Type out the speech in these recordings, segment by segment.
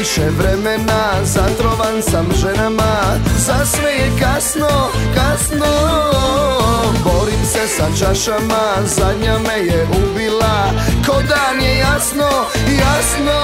više vremena, zatrovan sam ženama. Za sve je kasno, kasno. Borim se sa čašama, zadnja me je ubila. Ko dan je jasno, jasno.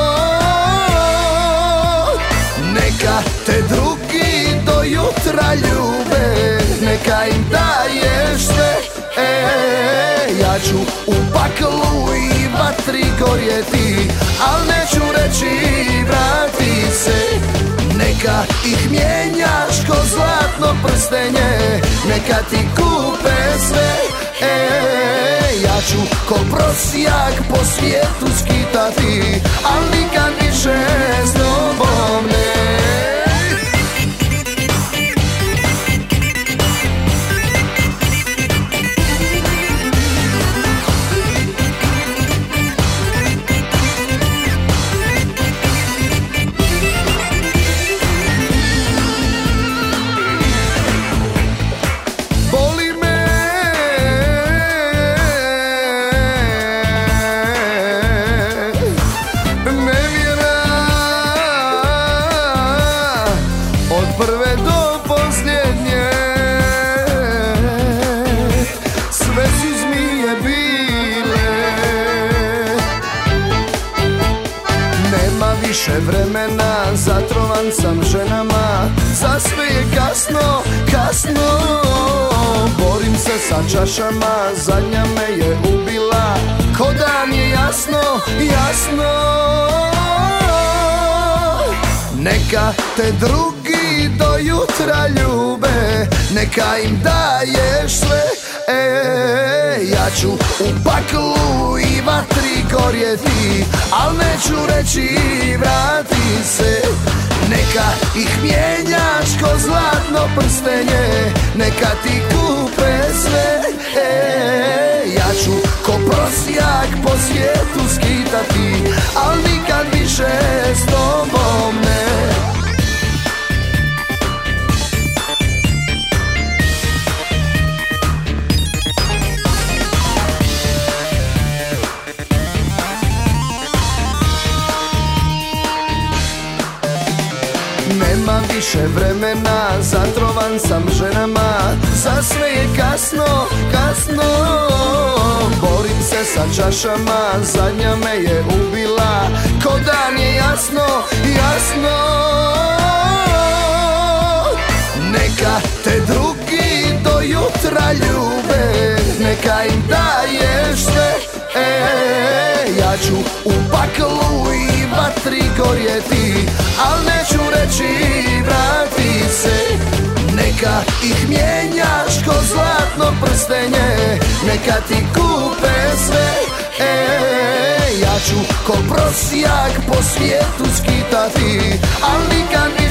Neka te drugi do jutra ljube, neka im daješ sve. Ja ću u paklu i vatri gorjeti, al neću reći vrati se. Neka ih mijenjaš ko zlatno prstenje, neka ti kupe sve. Ja ću ko prosjak po svijetu skitati, al nikad više s tobom ne. Prve do posljednje sve su zmije bile. Nema više vremena, zatrovan sam ženama. Za sve je kasno, kasno. Borim se sa čašama, zadnja me je ubila. Ko dan je jasno, jasno. Neka te drugi do jutra ljube, neka im daješ sve. Ja ću u paklu i vatri gorjeti, al neću reći vrati se. Neka ih mijenjaš ko zlatno prstenje, neka ti kupe sve. Ja ću ko prosjak po svijetu skitati, al nikad više s tobom ne. Nema više vremena, zatrovan sam ženama. Za sve je kasno, kasno. Borim se sa čašama, zadnja me je ubila. Ko dan je jasno, jasno. Neka te drugi do jutra ljube, neka im daješ sve. Ja ću u paklu i vatri gorjeti, al neću reći vrati se. Neka ih mijenjaš ko zlatno prstenje, neka ti kupe sve. Ja ću ko prosjak po svijetu skitati, al nikad